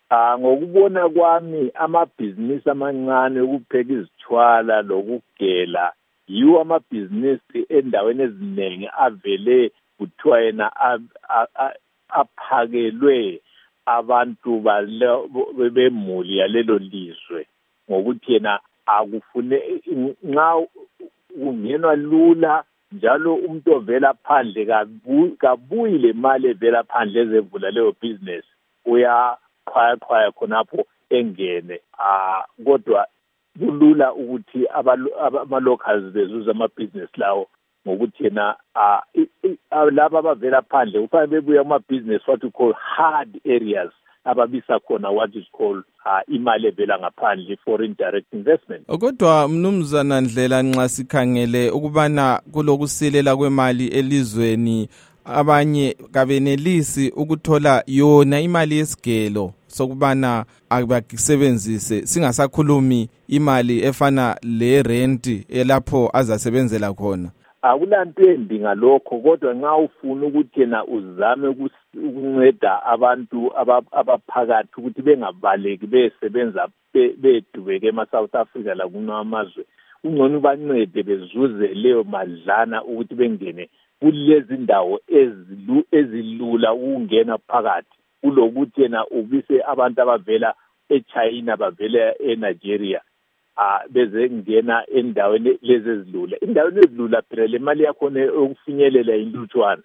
Ngokubona kwami amabhizinisi amancane ukupheka izithwala lokugela yiwo amabhizinisi endaweni eziningi avele kuthiwa yena aphakelwe abantu bemuli yalelo lizwe ngokuthi yena akufune nxa kungenwa lula njalo umuntu ovela phandle kabuyi le mali evela phandle ezevula leyo business uyaqhwaya khonapho engene kodwa kulula ukuthi ama-locals bezuza amabhizinesi lawo ngokuthi yena laba abavela phandle kufanele bebuya amabhizinesi what we call hard areas ababisa khona what is called imali evela ngaphandle foreign direct investment. Kodwa mnumzana Ndlela nxa sikhangele ukubana kulokusilela kwemali elizweni abanye kabenelisi ukuthola yona imali yesigelo sokubana abasebenzise singasakhulumi imali efana le rent elapho azasebenzela khona. Akulanto embi ngalokho kodwa nxa ufuna ukuthi yena uzame ukunceda abantu abaphakathi ukuthi bengabaleki besebenza bedubeke ema-South Africa lakunamazwe ungcono bancede bezuze leyo madlana ukuthi bengene kulezi ndawo ezilula ukungena phakathi kulokuthi yena ubise abantu abavela eChina bavela eNigeria beze ngena endaweni lezi ezilula. Indaweni ezilula phela le mali yakhona ukufinyelela intutshwana